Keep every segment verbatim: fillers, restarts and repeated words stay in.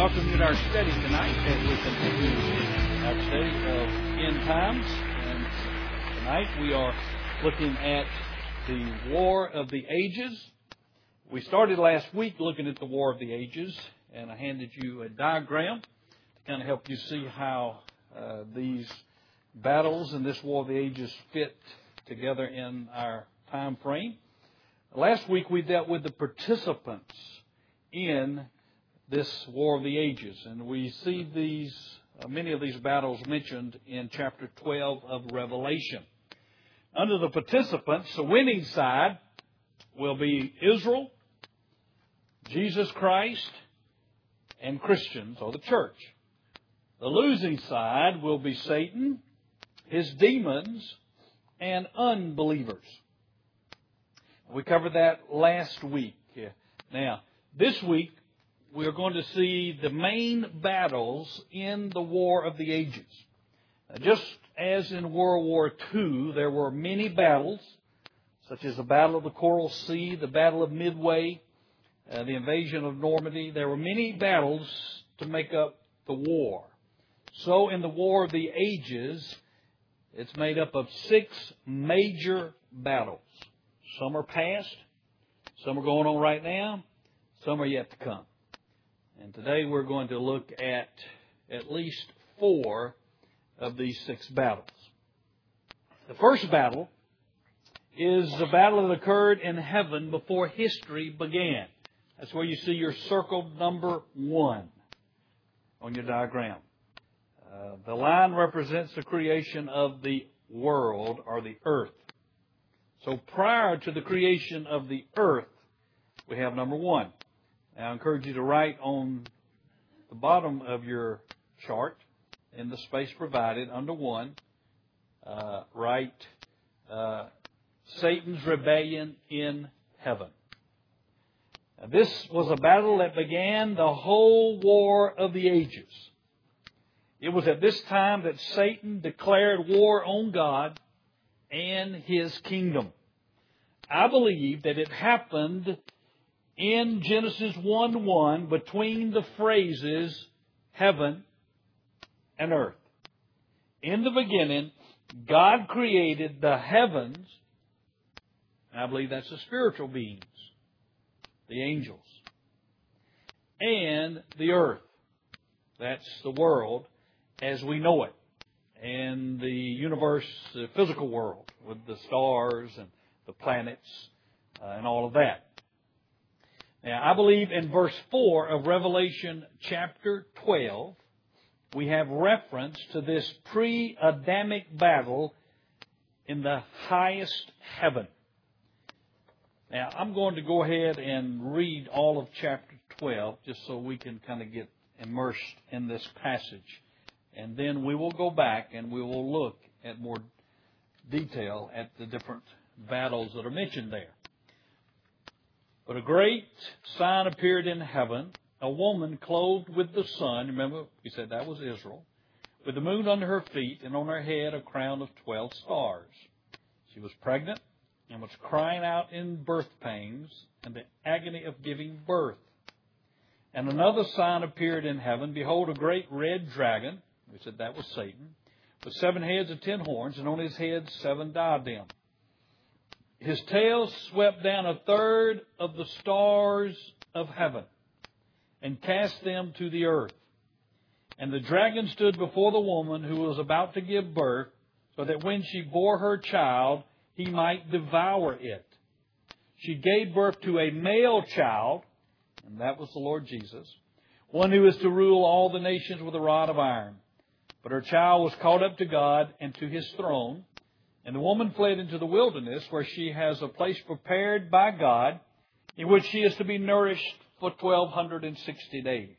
welcome you to our study tonight as we continue our study of end times. And tonight we are looking at the War of the Ages. We started last week looking at the War of the Ages, and I handed you a diagram to kind of help you see how uh, these battles in this War of the Ages fit together in our time frame. Last week we dealt with the participants in this War of the Ages, and we see these uh, many of these battles mentioned in chapter twelve of Revelation. Under the participants, the winning side will be Israel, Jesus Christ, and Christians, or the church. The losing side will be Satan, his demons, and unbelievers. We covered that last week. Now, this week, we are going to see the main battles in the War of the Ages. Just as in World War Two, there were many battles, such as the Battle of the Coral Sea, the Battle of Midway, uh, the invasion of Normandy. There were many battles to make up the war. So in the War of the Ages, it's made up of six major battles. Some are past, some are going on right now, some are yet to come. And today we're going to look at at least four of these six battles. The first battle is the battle that occurred in heaven before history began. That's where you see your circled number one on your diagram. Uh, the line represents the creation of the world or the earth. So prior to the creation of the earth, we have number one. Now, I encourage you to write on the bottom of your chart, in the space provided under one, uh, write uh, Satan's rebellion in heaven. Now, this was a battle that began the whole War of the Ages. It was at this time that Satan declared war on God and His kingdom. I believe that it happened in Genesis one one between the phrases heaven and earth. In the beginning, God created the heavens, and I believe that's the spiritual beings, the angels, and the earth. That's the world as we know it, and the universe, the physical world, with the stars and the planets uh, and all of that. Now, I believe in verse four of Revelation chapter twelve, we have reference to this pre-Adamic battle in the highest heaven. Now, I'm going to go ahead and read all of chapter twelve just so we can kind of get immersed in this passage. And then we will go back and we will look at more detail at the different battles that are mentioned there. But a great sign appeared in heaven, a woman clothed with the sun. Remember, we said that was Israel. With the moon under her feet and on her head a crown of twelve stars. She was pregnant and was crying out in birth pains and the agony of giving birth. And another sign appeared in heaven. Behold, a great red dragon. We said that was Satan. With seven heads and ten horns, and on his head seven diadems. His tail swept down a third of the stars of heaven and cast them to the earth. And the dragon stood before the woman who was about to give birth, so that when she bore her child, he might devour it. She gave birth to a male child, and that was the Lord Jesus, one who is to rule all the nations with a rod of iron. But her child was caught up to God and to His throne. And the woman fled into the wilderness, where she has a place prepared by God, in which she is to be nourished for twelve sixty days.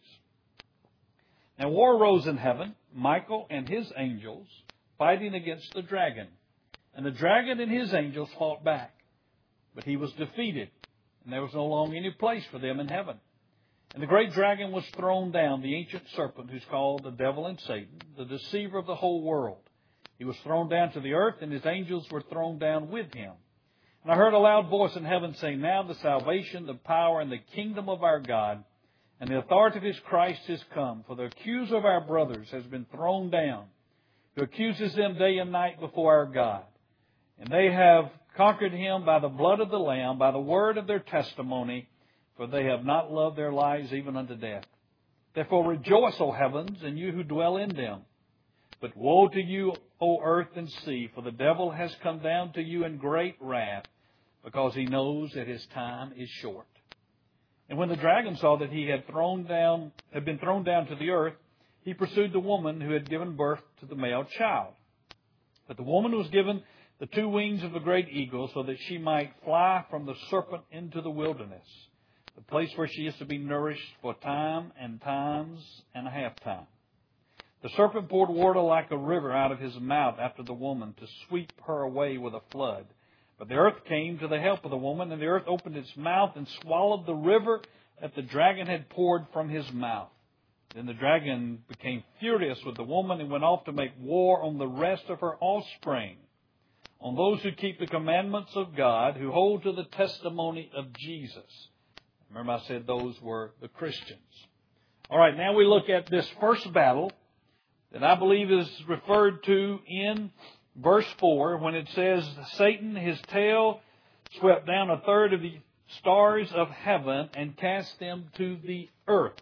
Now war arose in heaven, Michael and his angels fighting against the dragon. And the dragon and his angels fought back. But he was defeated, and there was no longer any place for them in heaven. And the great dragon was thrown down, the ancient serpent, who's called the devil and Satan, the deceiver of the whole world. He was thrown down to the earth, and his angels were thrown down with him. And I heard a loud voice in heaven saying, Now the salvation, the power, and the kingdom of our God, and the authority of Christ is come. For the accuser of our brothers has been thrown down, who accuses them day and night before our God. And they have conquered him by the blood of the Lamb, by the word of their testimony, for they have not loved their lives even unto death. Therefore rejoice, O heavens, and you who dwell in them. But woe to you, O earth and sea, for the devil has come down to you in great wrath, because he knows that his time is short. And when the dragon saw that he had thrown down, had been thrown down to the earth, he pursued the woman who had given birth to the male child. But the woman was given the two wings of a great eagle, so that she might fly from the serpent into the wilderness, the place where she is to be nourished for time and times and a half time. The serpent poured water like a river out of his mouth after the woman, to sweep her away with a flood. But the earth came to the help of the woman, and the earth opened its mouth and swallowed the river that the dragon had poured from his mouth. Then the dragon became furious with the woman and went off to make war on the rest of her offspring, on those who keep the commandments of God, who hold to the testimony of Jesus. Remember I said those were the Christians. All right, now we look at this first battle that I believe is referred to in verse four, when it says, Satan, his tail, swept down a third of the stars of heaven and cast them to the earth.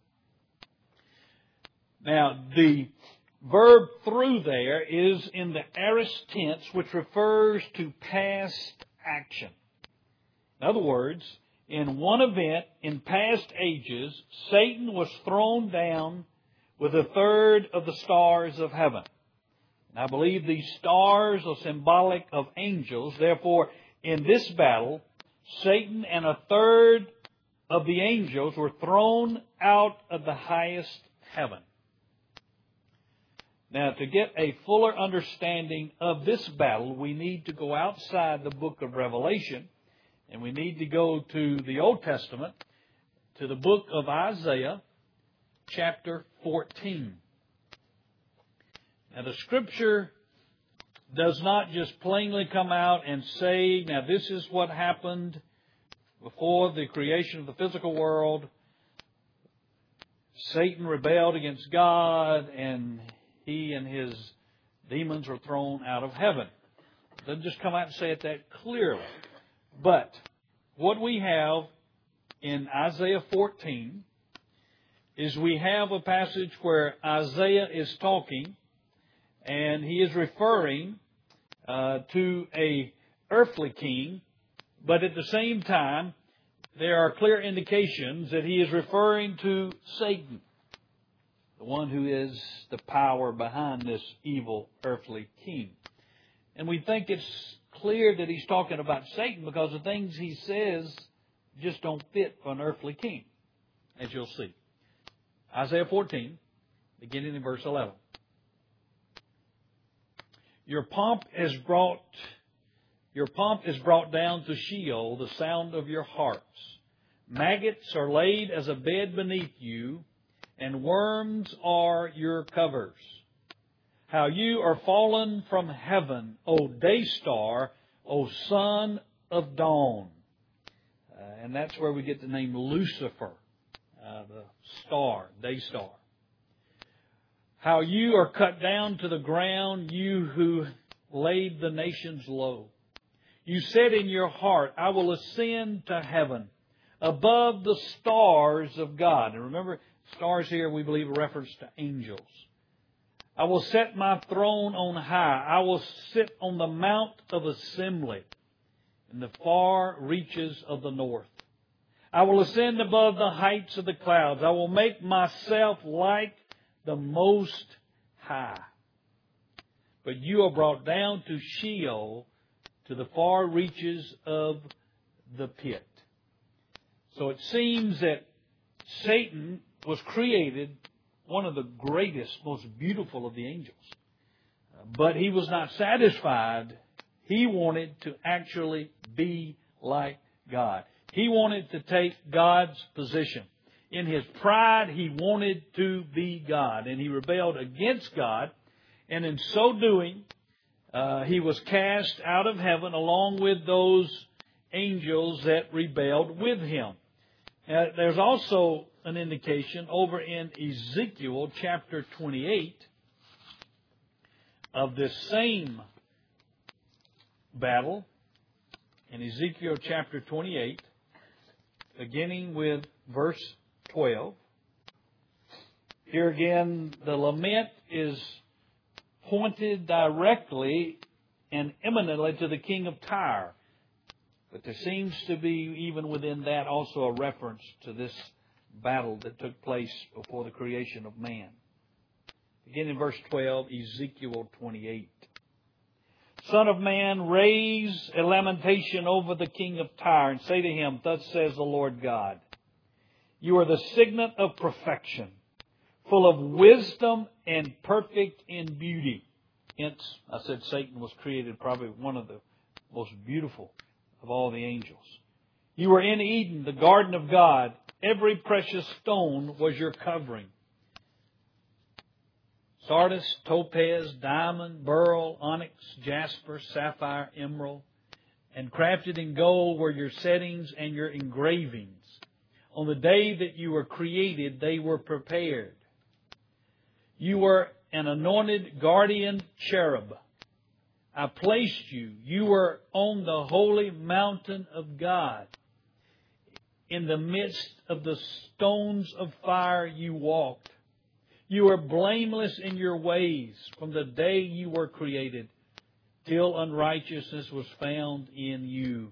Now, the verb through there is in the aorist tense, which refers to past action. In other words, in one event in past ages, Satan was thrown down with a third of the stars of heaven. And I believe these stars are symbolic of angels. Therefore, in this battle, Satan and a third of the angels were thrown out of the highest heaven. Now, to get a fuller understanding of this battle, we need to go outside the book of Revelation, and we need to go to the Old Testament, to the book of Isaiah, chapter fourteen. Now, the Scripture does not just plainly come out and say, now this is what happened before the creation of the physical world. Satan rebelled against God, and he and his demons were thrown out of heaven. It doesn't just come out and say it that clearly. But what we have in Isaiah fourteen is we have a passage where Isaiah is talking, and he is referring uh, to a earthly king, but at the same time, there are clear indications that he is referring to Satan, the one who is the power behind this evil earthly king. And we think it's clear that he's talking about Satan because the things he says just don't fit for an earthly king, as you'll see. Isaiah fourteen, beginning in verse eleven. Your pomp is brought, your pomp is brought down to Sheol, the sound of your harps. Maggots are laid as a bed beneath you, and worms are your covers. How you are fallen from heaven, O day star, O son of dawn. Uh, and that's where we get the name Lucifer, uh, the star, day star. How you are cut down to the ground, you who laid the nations low. You said in your heart, I will ascend to heaven, above the stars of God. And remember, stars here we believe a reference to angels. I will set my throne on high. I will sit on the mount of assembly in the far reaches of the north. I will ascend above the heights of the clouds. I will make myself like the Most High. But you are brought down to Sheol, to the far reaches of the pit. So it seems that Satan was created one of the greatest, most beautiful of the angels. But he was not satisfied. He wanted to actually be like God. He wanted to take God's position. In his pride, he wanted to be God, and he rebelled against God. And in so doing, uh, he was cast out of heaven along with those angels that rebelled with him. Uh, there's also an indication over in Ezekiel chapter twenty-eight of this same battle. In Ezekiel chapter twenty-eight, beginning with verse twelve. Here again, the lament is pointed directly and eminently to the king of Tyre. But there seems to be, even within that, also a reference to this battle that took place before the creation of man. Again in verse twelve, Ezekiel twenty-eight. Son of man, raise a lamentation over the king of Tyre, and say to him, Thus says the Lord God, You are the signet of perfection, full of wisdom and perfect in beauty. Hence, I said Satan was created probably one of the most beautiful of all the angels. You were in Eden, the garden of God. Every precious stone was your covering. Sardis, topaz, diamond, beryl, onyx, jasper, sapphire, emerald, and crafted in gold were your settings and your engravings. On the day that you were created, they were prepared. You were an anointed guardian cherub. I placed you. You were on the holy mountain of God. In the midst of the stones of fire you walked. You were blameless in your ways from the day you were created till unrighteousness was found in you.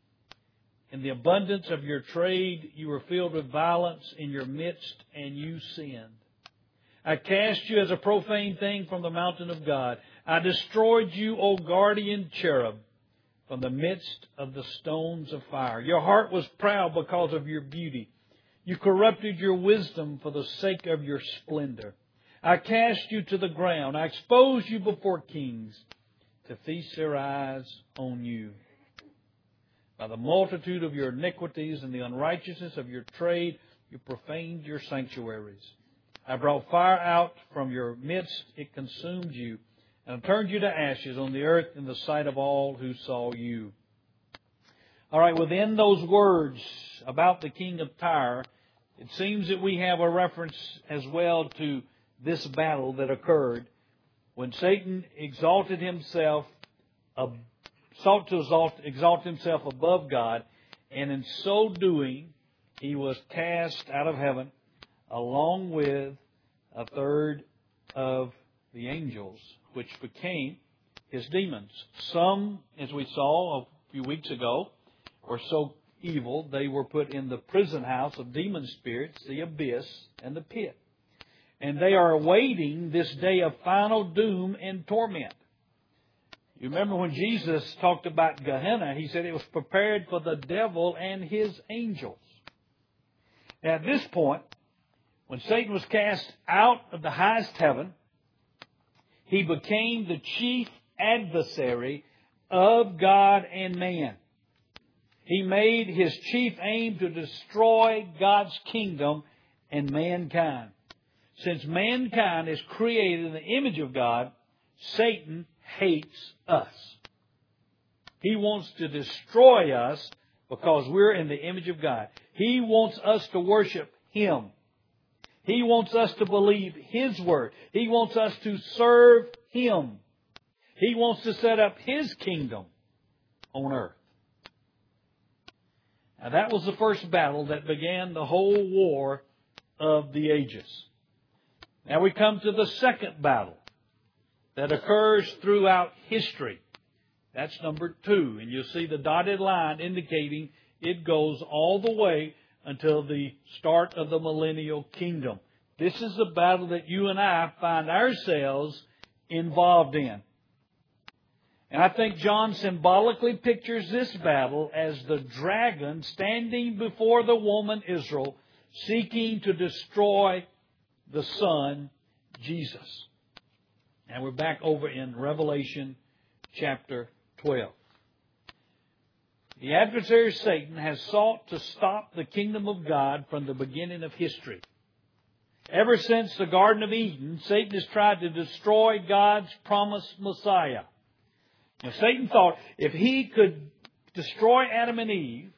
In the abundance of your trade you were filled with violence in your midst, and you sinned. I cast you as a profane thing from the mountain of God. I destroyed you, O guardian cherub, from the midst of the stones of fire. Your heart was proud because of your beauty. You corrupted your wisdom for the sake of your splendor. I cast you to the ground. I exposed you before kings to feast their eyes on you. By the multitude of your iniquities and the unrighteousness of your trade, you profaned your sanctuaries. I brought fire out from your midst. It consumed you, and turned you to ashes on the earth in the sight of all who saw you. All right, within those words about the king of Tyre, it seems that we have a reference as well to this battle that occurred when Satan exalted himself, uh, sought to exalt, exalt himself above God, and in so doing, he was cast out of heaven along with a third of the angels, which became his demons. Some, as we saw a few weeks ago, were so evil they were put in the prison house of demon spirits, the abyss and the pit. And they are awaiting this day of final doom and torment. You remember when Jesus talked about Gehenna, He said it was prepared for the devil and his angels. Now, at this point, when Satan was cast out of the highest heaven, he became the chief adversary of God and man. He made his chief aim to destroy God's kingdom and mankind. Since mankind is created in the image of God, Satan hates us. He wants to destroy us because we're in the image of God. He wants us to worship Him. He wants us to believe His Word. He wants us to serve Him. He wants to set up His kingdom on earth. Now that was the first battle that began the whole war of the ages. Now we come to the second battle that occurs throughout history. That's number two. And you'll see the dotted line indicating it goes all the way until the start of the millennial kingdom. This is the battle that you and I find ourselves involved in. And I think John symbolically pictures this battle as the dragon standing before the woman Israel, seeking to destroy the Son, Jesus. And we're back over in Revelation chapter twelve. The adversary Satan has sought to stop the kingdom of God from the beginning of history. Ever since the Garden of Eden, Satan has tried to destroy God's promised Messiah. Now, Satan thought if he could destroy Adam and Eve,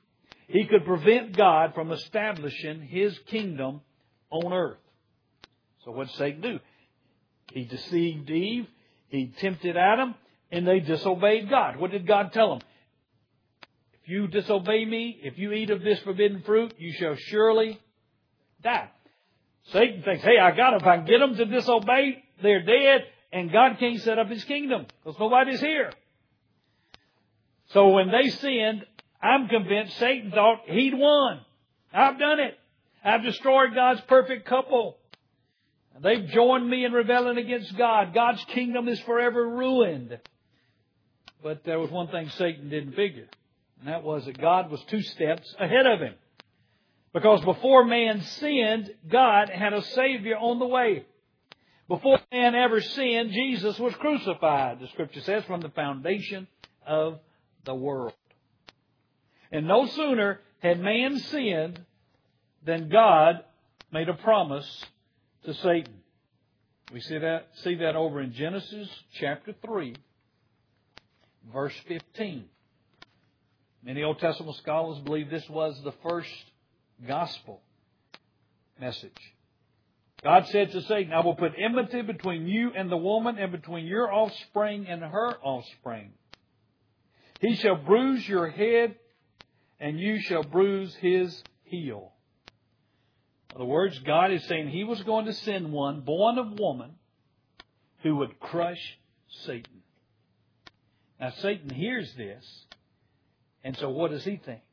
he could prevent God from establishing His kingdom on earth. So what did Satan do? He deceived Eve. He tempted Adam. And they disobeyed God. What did God tell them? If you disobey me, if you eat of this forbidden fruit, you shall surely die. Satan thinks, hey, I got them. If I can get them to disobey, they're dead. And God can't set up His kingdom because nobody's here. So when they sinned, I'm convinced Satan thought he'd won. I've done it. I've destroyed God's perfect couple. They've joined me in rebelling against God. God's kingdom is forever ruined. But there was one thing Satan didn't figure. And that was that God was two steps ahead of him. Because before man sinned, God had a Savior on the way. Before man ever sinned, Jesus was crucified, the Scripture says, from the foundation of the world. And no sooner had man sinned than God made a promise to Satan. We see that, see that over in Genesis chapter three, verse fifteen. Many Old Testament scholars believe this was the first gospel message. God said to Satan, I will put enmity between you and the woman, and between your offspring and her offspring. He shall bruise your head, and you shall bruise his heel. In other words, God is saying He was going to send one born of woman who would crush Satan. Now, Satan hears this, and so what does he think?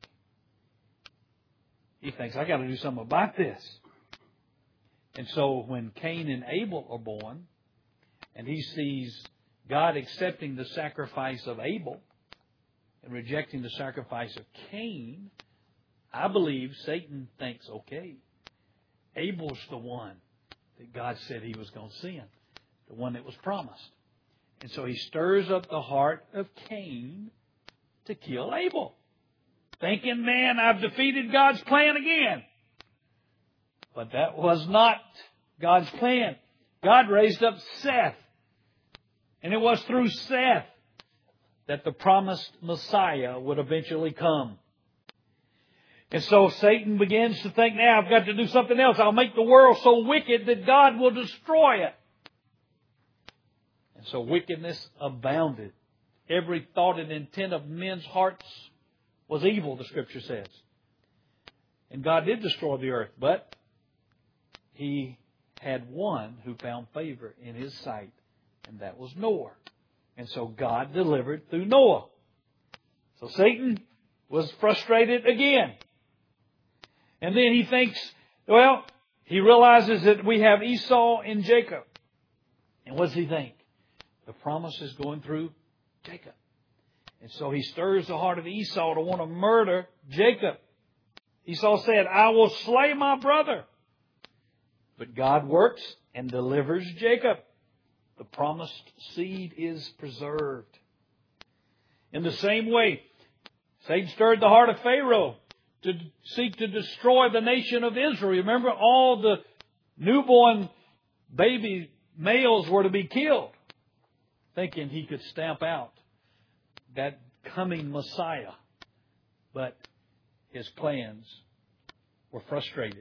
He thinks, I got to do something about this. And so when Cain and Abel are born, and he sees God accepting the sacrifice of Abel and rejecting the sacrifice of Cain, I believe Satan thinks, okay, Abel's the one that God said He was going to send, the one that was promised. And so he stirs up the heart of Cain to kill Abel, thinking, man, I've defeated God's plan again. But that was not God's plan. God raised up Seth. And it was through Seth that the promised Messiah would eventually come. And so Satan begins to think, now I've got to do something else. I'll make the world so wicked that God will destroy it. And so wickedness abounded. Every thought and intent of men's hearts was evil, the Scripture says. And God did destroy the earth, but He had one who found favor in His sight, and that was Noah. And so God delivered through Noah. So Satan was frustrated again. And then he thinks, well, he realizes that we have Esau and Jacob. And what does he think? The promise is going through Jacob. And so he stirs the heart of Esau to want to murder Jacob. Esau said, I will slay my brother. But God works and delivers Jacob. The promised seed is preserved. In the same way, Satan stirred the heart of Pharaoh to seek to destroy the nation of Israel. Remember, all the newborn baby males were to be killed, thinking he could stamp out that coming Messiah. But his plans were frustrated.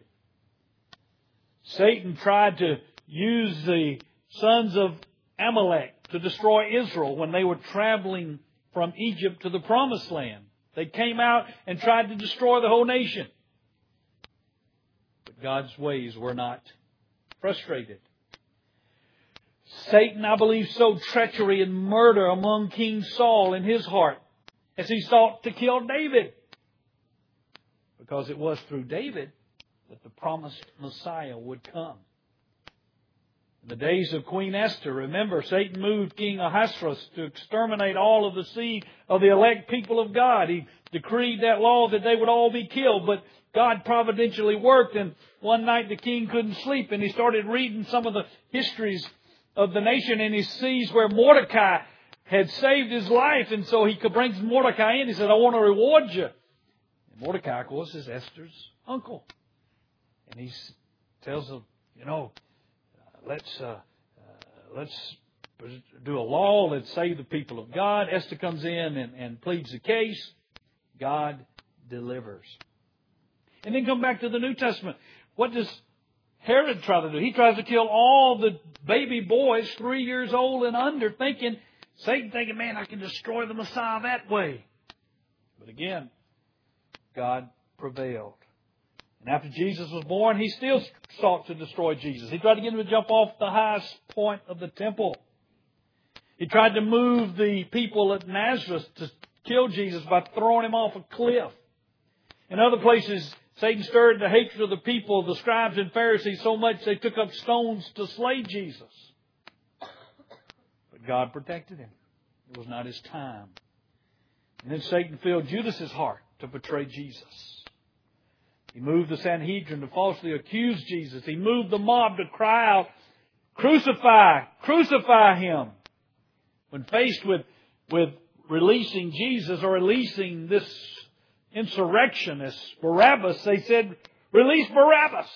Satan tried to use the sons of Amalek to destroy Israel when they were traveling from Egypt to the Promised Land. They came out and tried to destroy the whole nation. But God's ways were not frustrated. Satan, I believe, sowed treachery and murder among King Saul in his heart as he sought to kill David. Because it was through David that the promised Messiah would come. In the days of Queen Esther, remember, Satan moved King Ahasuerus to exterminate all of the seed of the elect people of God. He decreed that law that they would all be killed, but God providentially worked, and one night the king couldn't sleep, and he started reading some of the histories of the nation, and he sees where Mordecai had saved his life, and so he brings Mordecai in. He said, I want to reward you. And Mordecai, of course, is Esther's uncle. And he tells them, you know, let's uh, uh, let's do a law. Let's save the people of God. Esther comes in and, and pleads the case. God delivers. And then come back to the New Testament. What does Herod try to do? He tries to kill all the baby boys three years old and under, thinking, Satan thinking, man, I can destroy the Messiah that way. But again, God prevailed. And after Jesus was born, he still sought to destroy Jesus. He tried to get him to jump off the highest point of the temple. He tried to move the people at Nazareth to kill Jesus by throwing him off a cliff. In other places, Satan stirred the hatred of the people, the scribes and Pharisees, so much they took up stones to slay Jesus. But God protected him. It was not his time. And then Satan filled Judas's heart to betray Jesus. He moved the Sanhedrin to falsely accuse Jesus. He moved the mob to cry out, crucify, crucify him. When faced with, with releasing Jesus or releasing this insurrectionist, Barabbas, they said, release Barabbas.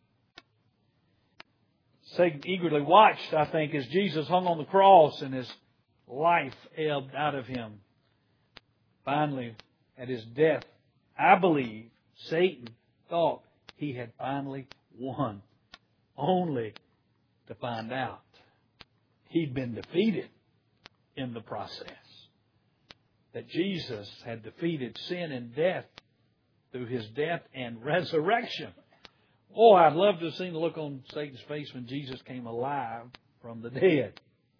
Satan eagerly watched, I think, as Jesus hung on the cross and his life ebbed out of him. Finally, at his death, I believe Satan thought he had finally won, only to find out he'd been defeated in the process. That Jesus had defeated sin and death through his death and resurrection. Oh, I'd love to have seen the look on Satan's face when Jesus came alive from the dead.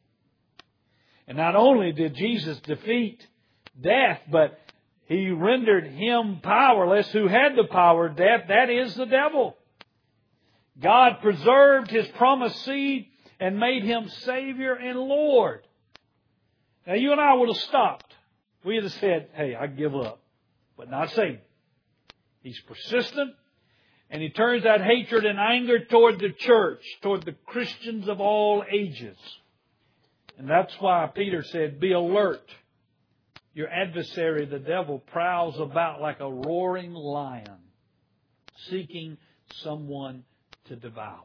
And not only did Jesus defeat death, but he rendered him powerless who had the power of death, that is the devil. God preserved his promised seed and made him Savior and Lord. Now you and I would have stopped. We would have said, hey, I give up. But not Satan. He's persistent, and he turns that hatred and anger toward the church, toward the Christians of all ages. And that's why Peter said, be alert. Your adversary, the devil, prowls about like a roaring lion, seeking someone to devour.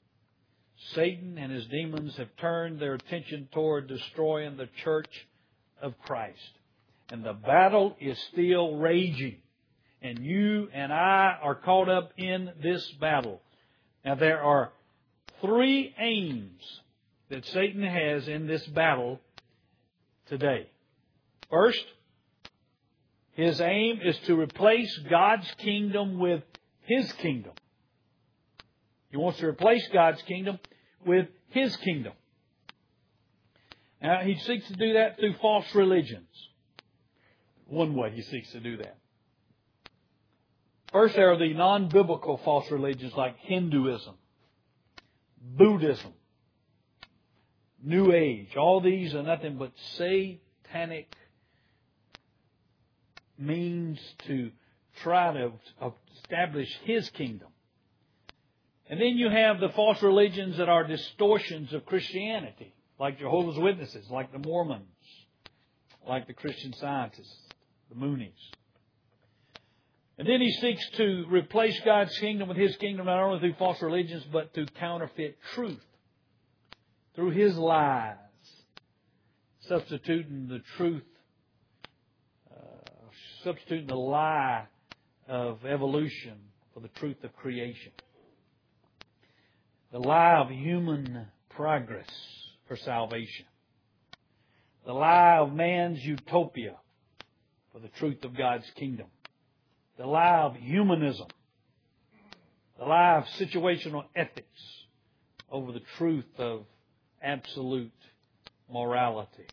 Satan and his demons have turned their attention toward destroying the church of Christ. And the battle is still raging. And you and I are caught up in this battle. Now there are three aims that Satan has in this battle today. First, his aim is to replace God's kingdom with his kingdom. He wants to replace God's kingdom with his kingdom. Now, he seeks to do that through false religions. One way he seeks to do that. First, there are the non-biblical false religions like Hinduism, Buddhism, New Age. All these are nothing but satanic means to try to establish his kingdom. And then you have the false religions that are distortions of Christianity, like Jehovah's Witnesses, like the Mormons, like the Christian Scientists, the Moonies. And then he seeks to replace God's kingdom with his kingdom, not only through false religions, but through counterfeit truth, through his lies, substituting the truth, uh, substituting the lie of evolution for the truth of creation. The lie of human progress for salvation. The lie of man's utopia for the truth of God's kingdom. The lie of humanism. The lie of situational ethics over the truth of absolute morality.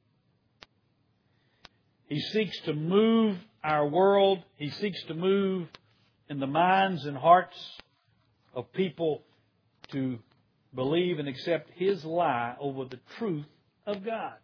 He seeks to move our world. He seeks to move in the minds and hearts of people to believe and accept his lie over the truth of God.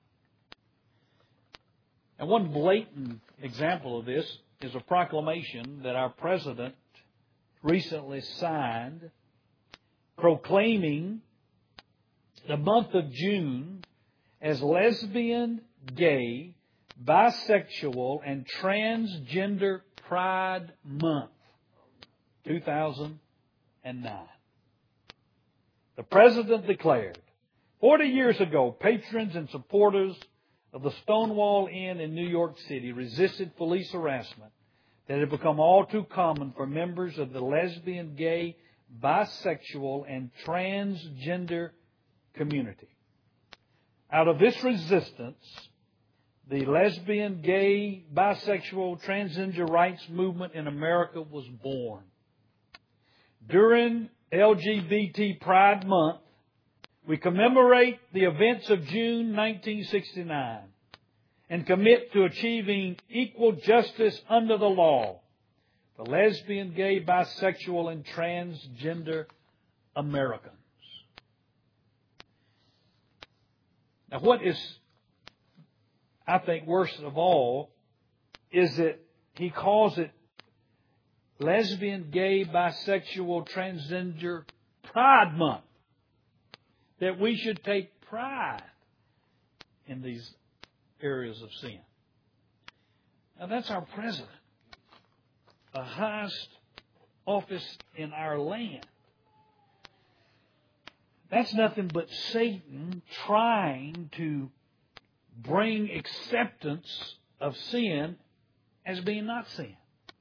And one blatant example of this is a proclamation that our president recently signed proclaiming the month of June as Lesbian, Gay, Bisexual, and Transgender Pride Month, two thousand nine. The President declared, forty years ago, patrons and supporters of the Stonewall Inn in New York City resisted police harassment that have become all too common for members of the lesbian, gay, bisexual, and transgender community. Out of this resistance, the lesbian, gay, bisexual, transgender rights movement in America was born. During L G B T Pride Month, we commemorate the events of June nineteen sixty-nine and commit to achieving equal justice under the law for lesbian, gay, bisexual, and transgender Americans. Now, what is, I think, worst of all, is that he calls it lesbian, gay, bisexual, transgender Pride Month. That we should take pride in these areas of sin. Now, that's our president, the highest office in our land. That's nothing but Satan trying to bring acceptance of sin as being not sin.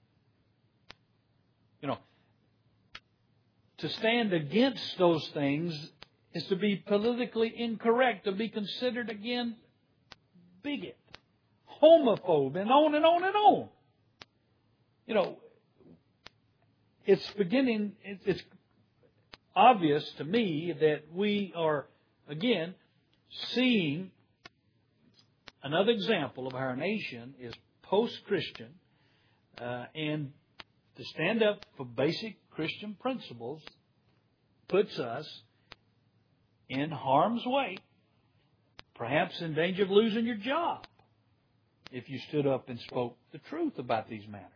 You know, to stand against those things is to be politically incorrect, to be considered, again, bigot, homophobe, and on and on and on. You know, it's beginning, it's obvious to me that we are, again, seeing another example of our nation is post-Christian, uh, and to stand up for basic Christian principles puts us in harm's way, perhaps in danger of losing your job if you stood up and spoke the truth about these matters.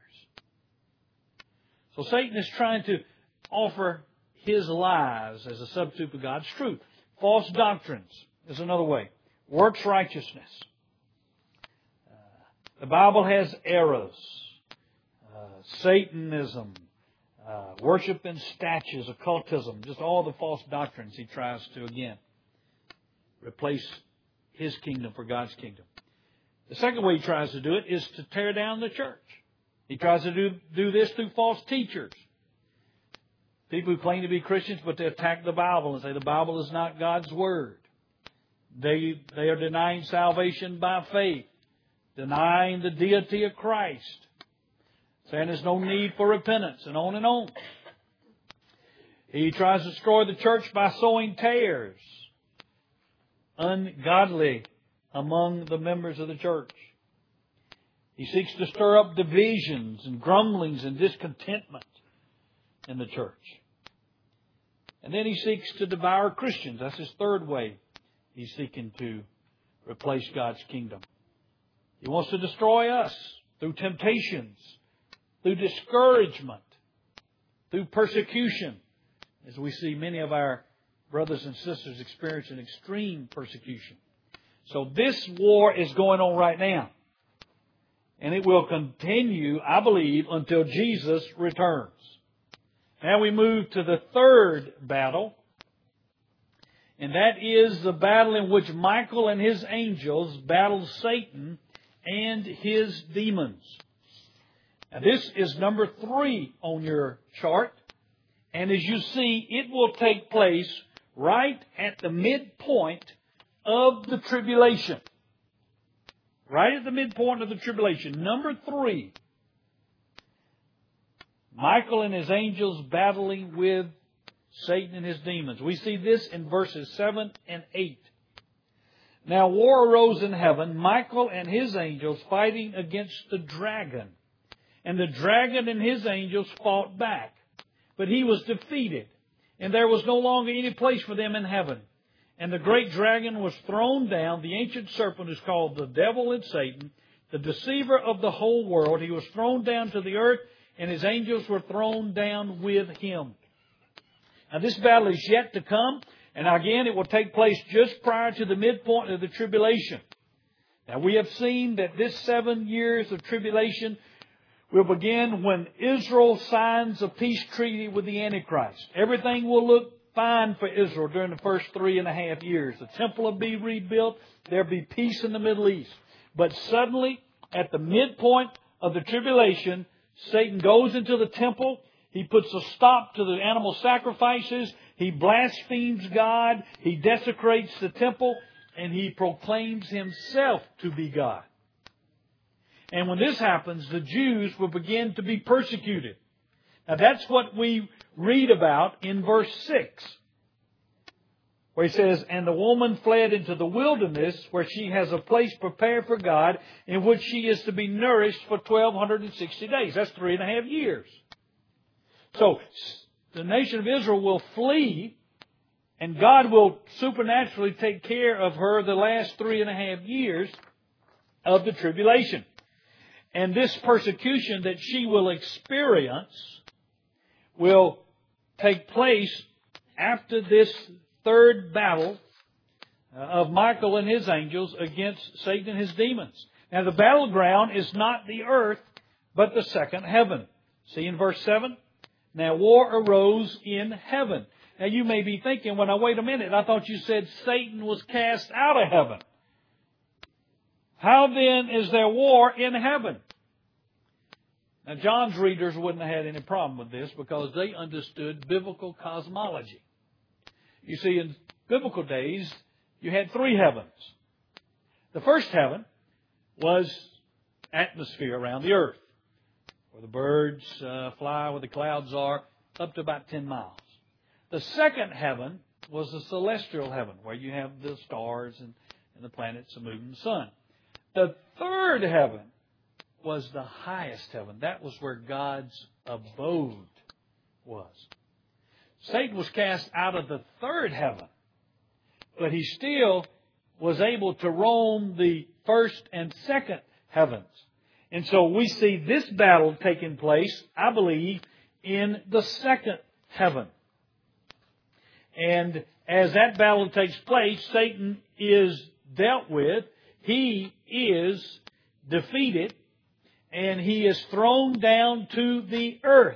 So Satan is trying to offer his lies as a substitute for God's truth. False doctrines is another way. Works righteousness. Uh, the Bible has errors. Uh, Satanism. Uh, worship in statues, occultism, just all the false doctrines he tries to, again, replace his kingdom for God's kingdom. The second way he tries to do it is to tear down the church. He tries to do, do this through false teachers. People who claim to be Christians, but they attack the Bible and say the Bible is not God's Word. They, they are denying salvation by faith, denying the deity of Christ, saying there's no need for repentance, and on and on. He tries to destroy the church by sowing tares, ungodly among the members of the church. He seeks to stir up divisions and grumblings and discontentment in the church. And then he seeks to devour Christians. That's his third way he's seeking to replace God's kingdom. He wants to destroy us through temptations, through discouragement, through persecution, as we see many of our brothers and sisters experiencing extreme persecution. So this war is going on right now. And it will continue, I believe, until Jesus returns. Now we move to the third battle. And that is the battle in which Michael and his angels battle Satan and his demons. Now this is number three on your chart. And as you see, it will take place right at the midpoint of the tribulation. Right at the midpoint of the tribulation. Number three. Michael and his angels battling with Satan and his demons. We see this in verses seven and eight. Now war arose in heaven, Michael and his angels fighting against the dragon. And the dragon and his angels fought back. But he was defeated, and there was no longer any place for them in heaven. And the great dragon was thrown down, the ancient serpent is called the devil and Satan, the deceiver of the whole world. He was thrown down to the earth, and his angels were thrown down with him. Now this battle is yet to come, and again it will take place just prior to the midpoint of the tribulation. Now we have seen that this seven years of tribulation will begin when Israel signs a peace treaty with the Antichrist. Everything will look fine for Israel during the first three and a half years. The temple will be rebuilt. There'll be peace in the Middle East. But suddenly, at the midpoint of the tribulation, Satan goes into the temple. He puts a stop to the animal sacrifices. He blasphemes God. He desecrates the temple. And he proclaims himself to be God. And when this happens, the Jews will begin to be persecuted. Now that's what we read about in verse six. Where he says, and the woman fled into the wilderness where she has a place prepared for God in which she is to be nourished for twelve sixty days. That's three and a half years. So the nation of Israel will flee and God will supernaturally take care of her the last three and a half years of the tribulation. And this persecution that she will experience will take place after this third battle of Michael and his angels against Satan and his demons. Now the battleground is not the earth, but the second heaven. See in verse seven? Now war arose in heaven. Now you may be thinking, well, now wait a minute, I thought you said Satan was cast out of heaven. How then is there war in heaven? Now John's readers wouldn't have had any problem with this because they understood biblical cosmology. You see, in biblical days, you had three heavens. The first heaven was atmosphere around the earth, where the birds uh, fly, where the clouds are, up to about ten miles. The second heaven was the celestial heaven, where you have the stars and, and the planets, the moon and the sun. The third heaven was the highest heaven. That was where God's abode was. Satan was cast out of the third heaven, but he still was able to roam the first and second heavens. And so we see this battle taking place, I believe, in the second heaven. And as that battle takes place, Satan is dealt with. He is defeated, and he is thrown down to the earth.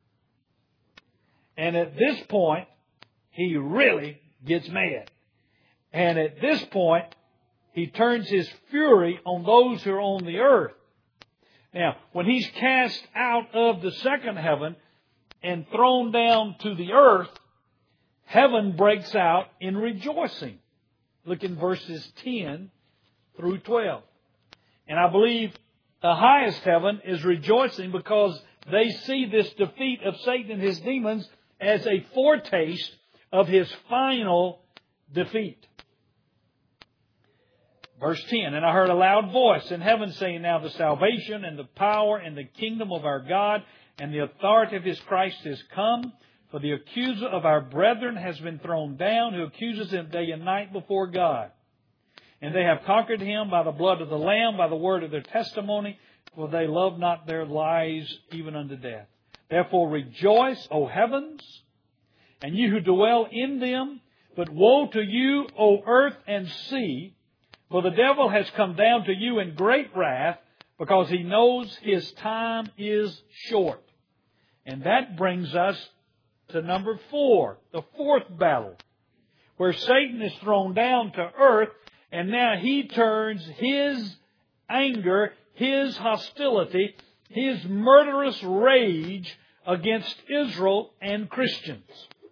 And at this point, he really gets mad. And at this point, he turns his fury on those who are on the earth. Now, when he's cast out of the second heaven and thrown down to the earth, heaven breaks out in rejoicing. Look in verses ten through twelve. And I believe the highest heaven is rejoicing because they see this defeat of Satan and his demons as a foretaste of his final defeat. Verse ten, and I heard a loud voice in heaven saying, now the salvation and the power and the kingdom of our God and the authority of His Christ is come. For the accuser of our brethren has been thrown down, who accuses them day and night before God. And they have conquered him by the blood of the Lamb, by the word of their testimony, for they love not their lives even unto death. Therefore rejoice, O heavens, and you who dwell in them. But woe to you, O earth and sea, for the devil has come down to you in great wrath, because he knows his time is short. And that brings us to number four, the fourth battle, where Satan is thrown down to earth, and now he turns his anger, his hostility, his murderous rage against Israel and Christians.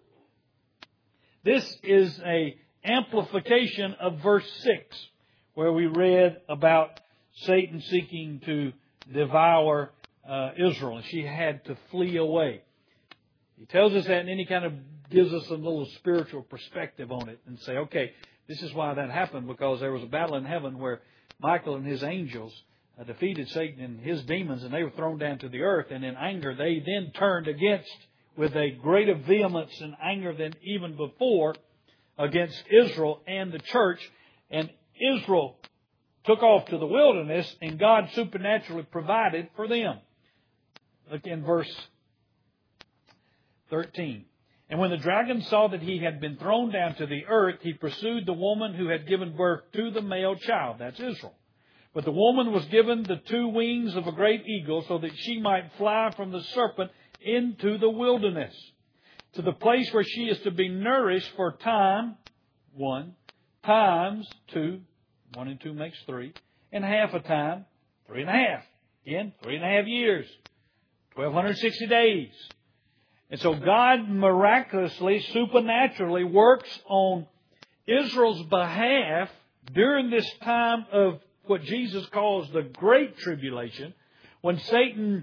This is an amplification of verse six, where we read about Satan seeking to devour uh, Israel, and she had to flee away. He tells us that, and then he kind of gives us a little spiritual perspective on it and say, okay, this is why that happened, because there was a battle in heaven where Michael and his angels uh, defeated Satan and his demons, and they were thrown down to the earth. And in anger, they then turned against, with a greater vehemence and anger than even before, against Israel and the church. And Israel took off to the wilderness, and God supernaturally provided for them. Look in verse thirteen. And when the dragon saw that he had been thrown down to the earth, he pursued the woman who had given birth to the male child. That's Israel. But the woman was given the two wings of a great eagle, so that she might fly from the serpent into the wilderness, to the place where she is to be nourished for time, one, times two, one and two makes three, and half a time, three and a half. Again, three and a half years. twelve sixty days. And so God miraculously, supernaturally works on Israel's behalf during this time of what Jesus calls the Great Tribulation, when Satan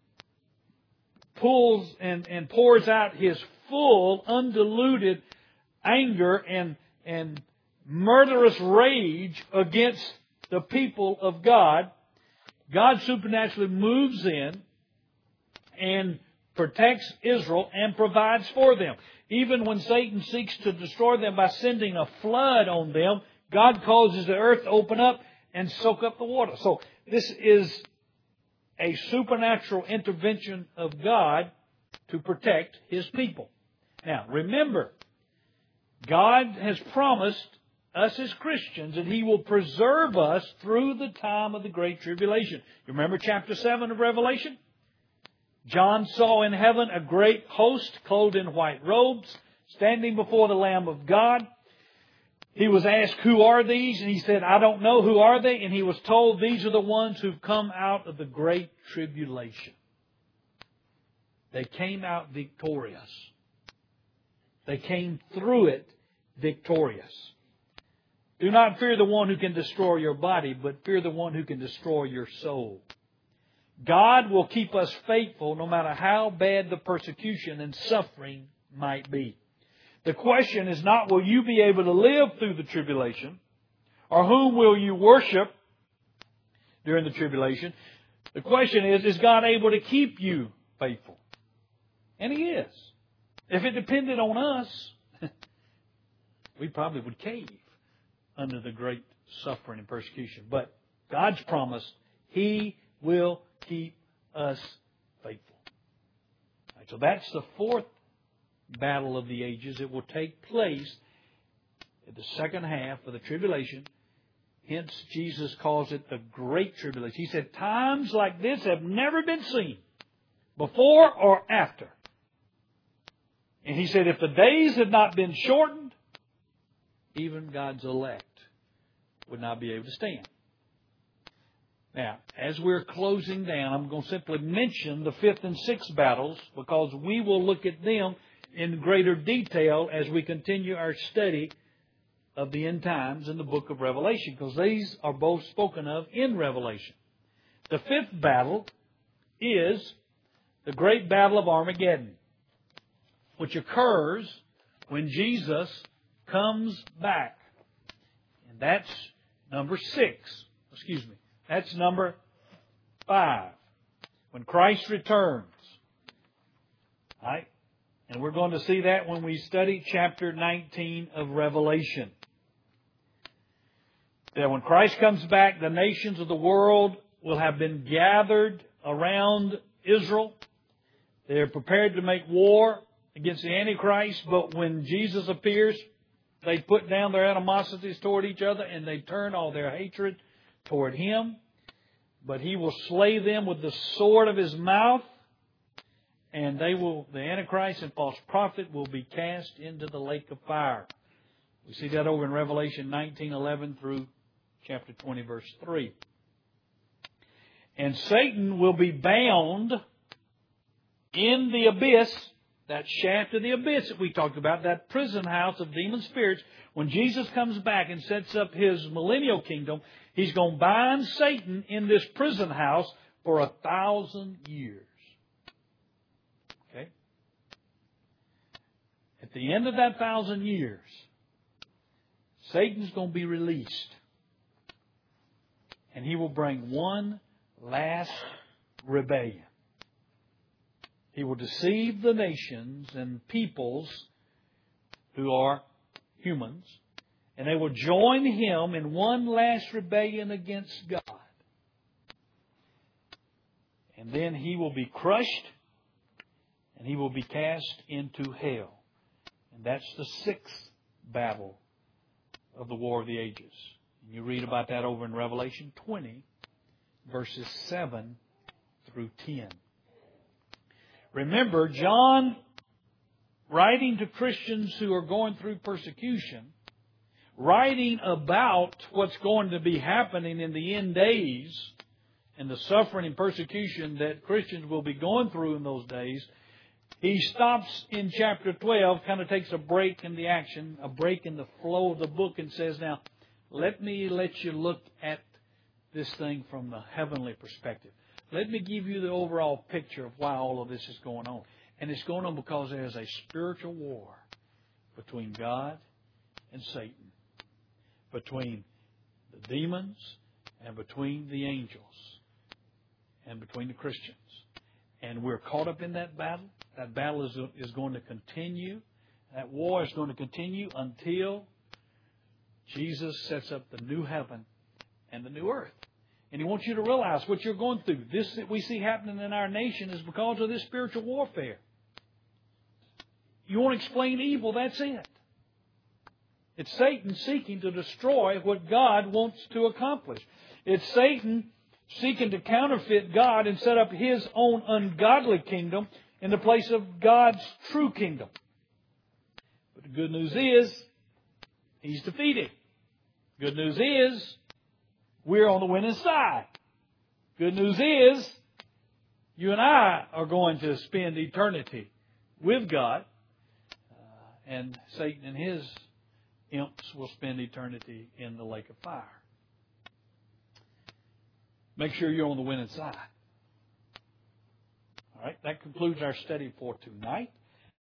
pulls and, and pours out his full, undiluted anger and, and murderous rage against the people of God. God supernaturally moves in and protects Israel and provides for them. Even when Satan seeks to destroy them by sending a flood on them, God causes the earth to open up and soak up the water. So this is a supernatural intervention of God to protect His people. Now, remember, God has promised us as Christians that He will preserve us through the time of the Great Tribulation. You remember chapter seven of Revelation? John saw in heaven a great host clothed in white robes, standing before the Lamb of God. He was asked, who are these? And he said, I don't know. Who are they? And he was told, these are the ones who've come out of the Great Tribulation. They came out victorious. They came through it victorious. Do not fear the one who can destroy your body, but fear the one who can destroy your soul. God will keep us faithful no matter how bad the persecution and suffering might be. The question is not, will you be able to live through the tribulation, or whom will you worship during the tribulation? The question is, is God able to keep you faithful? And He is. If it depended on us, we probably would cave under the great suffering and persecution. But God's promised He will keep us faithful. All right, so that's the fourth battle of the ages. It will take place in the second half of the tribulation. Hence, Jesus calls it the Great Tribulation. He said, times like this have never been seen before or after. And He said, if the days had not been shortened, even God's elect would not be able to stand. Now, as we're closing down, I'm going to simply mention the fifth and sixth battles, because we will look at them in greater detail as we continue our study of the end times in the book of Revelation, because these are both spoken of in Revelation. The fifth battle is the great battle of Armageddon, which occurs when Jesus comes back. And that's number six. Excuse me. That's number five. When Christ returns. All right? And we're going to see that when we study chapter nineteen of Revelation. That when Christ comes back, the nations of the world will have been gathered around Israel. They're prepared to make war against the Antichrist, but when Jesus appears, they put down their animosities toward each other and they turn all their hatred toward Him. But He will slay them with the sword of His mouth, and they will, the Antichrist and false prophet will be cast into the lake of fire. We see that over in Revelation nineteen eleven through chapter twenty, verse three. And Satan will be bound in the abyss, that shaft of the abyss that we talked about, that prison house of demon spirits. When Jesus comes back and sets up His millennial kingdom, He's going to bind Satan in this prison house for a thousand years. Okay? At the end of that thousand years, Satan's going to be released. And he will bring one last rebellion. He will deceive the nations and peoples who are humans, and they will join him in one last rebellion against God. And then he will be crushed, and he will be cast into hell. And that's the sixth battle of the War of the Ages. And you read about that over in Revelation twenty, verses seven through ten. Remember, John, writing to Christians who are going through persecution, writing about what's going to be happening in the end days and the suffering and persecution that Christians will be going through in those days, he stops in chapter twelve, kind of takes a break in the action, a break in the flow of the book, and says, now, let me let you look at this thing from the heavenly perspective. Let me give you the overall picture of why all of this is going on. And it's going on because there is a spiritual war between God and Satan, between the demons and between the angels and between the Christians. And we're caught up in that battle. That battle is, is going to continue. That war is going to continue until Jesus sets up the new heaven and the new earth. And He wants you to realize what you're going through. This that we see happening in our nation is because of this spiritual warfare. You want to explain evil, that's it. It's Satan seeking to destroy what God wants to accomplish. It's Satan seeking to counterfeit God and set up his own ungodly kingdom in the place of God's true kingdom. But the good news is, he's defeated. Good news is, we're on the winning side. Good news is, you and I are going to spend eternity with God, uh, and Satan and his imps will spend eternity in the lake of fire. Make sure you're on the winning side. All right, that concludes our study for tonight.